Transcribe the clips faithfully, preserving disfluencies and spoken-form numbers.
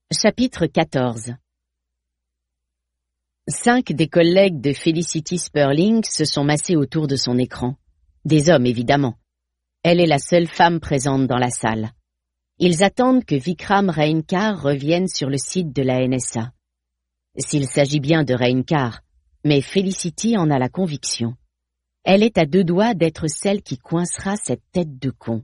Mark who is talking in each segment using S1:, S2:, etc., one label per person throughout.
S1: Chapitre quatorze. Cinq des collègues de Felicity Sperling se sont massés autour de son écran. Des hommes, évidemment. Elle est la seule femme présente dans la salle. Ils attendent que Vikram Rainkar revienne sur le site de la N S A. S'il s'agit bien de Rainkar, mais Felicity en a la conviction. Elle est à deux doigts d'être celle qui coincera cette tête de con.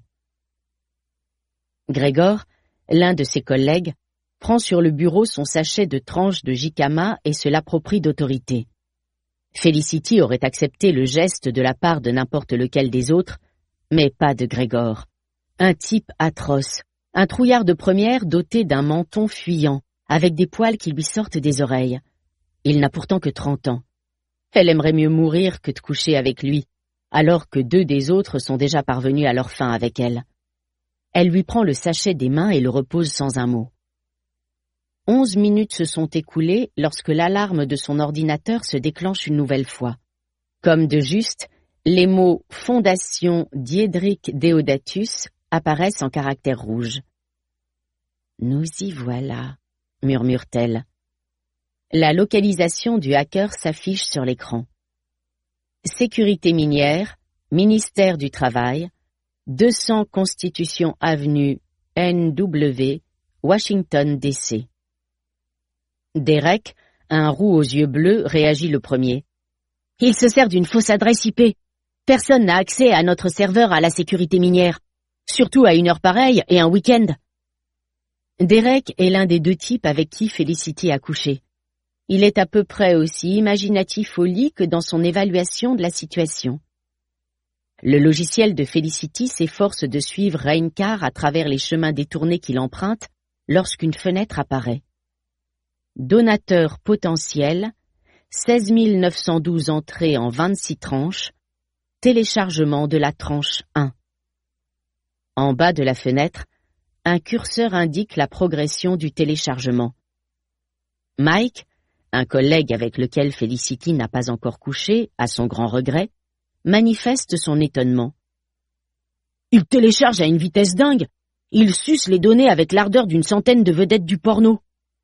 S1: Grégor, l'un de ses collègues, prend sur le bureau son sachet de tranches de jicama et se l'approprie d'autorité. Felicity aurait accepté le geste de la part de n'importe lequel des autres, mais pas de Grégor. Un type atroce, un trouillard de première doté d'un menton fuyant, avec des poils qui lui sortent des oreilles. Il n'a pourtant que trente ans. Elle aimerait mieux mourir que de coucher avec lui, alors que deux des autres sont déjà parvenus à leur fin avec elle. Elle lui prend le sachet des mains et le repose sans un mot. Onze minutes se sont écoulées lorsque l'alarme de son ordinateur se déclenche une nouvelle fois. Comme de juste, les mots « Fondation Diedrich Deodatus » apparaissent en caractères rouges. « Nous y voilà », murmure-t-elle. La localisation du hacker s'affiche sur l'écran. Sécurité minière, ministère du Travail, deux cents Constitution Avenue, N W, Washington, D C Derek, un roux aux yeux bleus, réagit le premier. « Il se sert d'une fausse adresse I P. Personne n'a accès à notre serveur à la sécurité minière, surtout à une heure pareille et un week-end. » Derek est l'un des deux types avec qui Felicity a couché. Il est à peu près aussi imaginatif au lit que dans son évaluation de la situation. Le logiciel de Felicity s'efforce de suivre Rainkar à travers les chemins détournés qu'il emprunte lorsqu'une fenêtre apparaît. Donateur potentiel, seize mille neuf cent douze entrées en vingt-six tranches, téléchargement de la tranche un. En bas de la fenêtre, un curseur indique la progression du téléchargement. Mike, un collègue avec lequel Felicity n'a pas encore couché, à son grand regret, manifeste son étonnement. « Il télécharge à une vitesse dingue. Il suce les données avec l'ardeur d'une centaine de vedettes du porno. »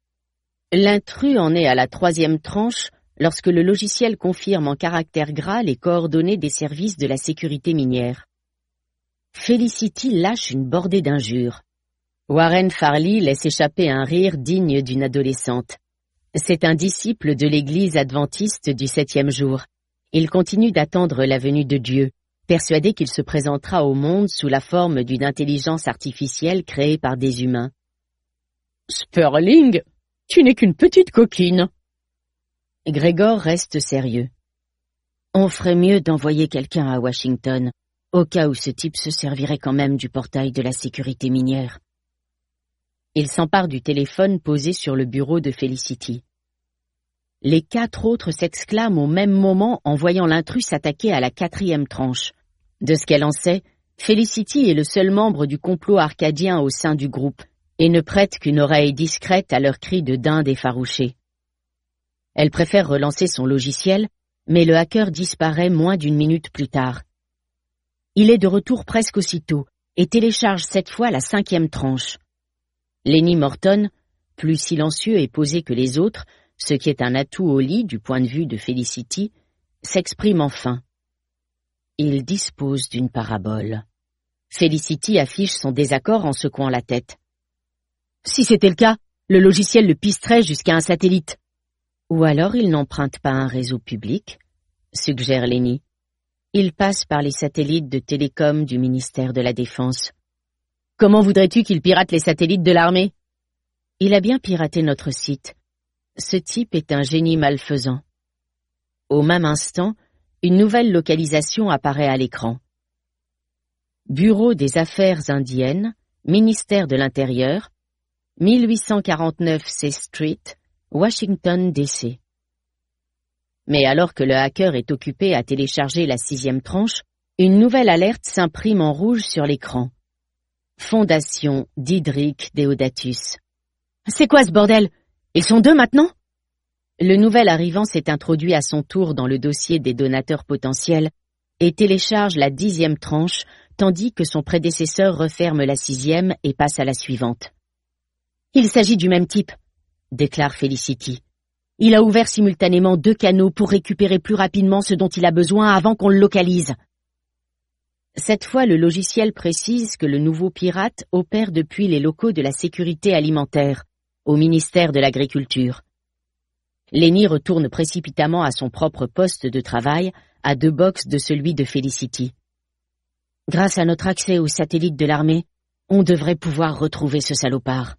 S1: L'intrus en est à la troisième tranche lorsque le logiciel confirme en caractères gras les coordonnées des services de la sécurité minière. Felicity lâche une bordée d'injures. Warren Farley laisse échapper un rire digne d'une adolescente. C'est un disciple de l'Église adventiste du septième jour. Il continue d'attendre la venue de Dieu, persuadé qu'il se présentera au monde sous la forme d'une intelligence artificielle créée par des humains. « Sperling, tu n'es qu'une petite coquine. » Grégor reste sérieux. « On ferait mieux d'envoyer quelqu'un à Washington, au cas où ce type se servirait quand même du portail de la sécurité minière. » Il s'empare du téléphone posé sur le bureau de Felicity. Les quatre autres s'exclament au même moment en voyant l'intrus s'attaquer à la quatrième tranche. De ce qu'elle en sait, Felicity est le seul membre du complot arcadien au sein du groupe et ne prête qu'une oreille discrète à leurs cris de dinde effarouchés. Elle préfère relancer son logiciel, mais le hacker disparaît moins d'une minute plus tard. Il est de retour presque aussitôt et télécharge cette fois la cinquième tranche. Lenny Morton, plus silencieux et posé que les autres, ce qui est un atout au lit du point de vue de Felicity, s'exprime enfin. Il dispose d'une parabole. Felicity affiche son désaccord en secouant la tête. Si c'était le cas, le logiciel le pisterait jusqu'à un satellite. Ou alors il n'emprunte pas un réseau public, suggère Lenny. Il passe par les satellites de télécom du ministère de la Défense. Comment voudrais-tu qu'il pirate les satellites de l'armée? Il a bien piraté notre site. Ce type est un génie malfaisant. Au même instant, une nouvelle localisation apparaît à l'écran. Bureau des Affaires indiennes, ministère de l'Intérieur, mille huit cent quarante-neuf C Street, Washington, D C Mais alors que le hacker est occupé à télécharger la sixième tranche, une nouvelle alerte s'imprime en rouge sur l'écran. Fondation Diedrich Deodatus. C'est quoi ce bordel? Ils sont deux maintenant? Le nouvel arrivant s'est introduit à son tour dans le dossier des donateurs potentiels et télécharge la dixième tranche, tandis que son prédécesseur referme la sixième et passe à la suivante. Il s'agit du même type, déclare Felicity. Il a ouvert simultanément deux canaux pour récupérer plus rapidement ce dont il a besoin avant qu'on le localise. Cette fois, le logiciel précise que le nouveau pirate opère depuis les locaux de la sécurité alimentaire, au ministère de l'Agriculture. Lenny retourne précipitamment à son propre poste de travail, à deux boxes de celui de Felicity. Grâce à notre accès aux satellites de l'armée, on devrait pouvoir retrouver ce salopard.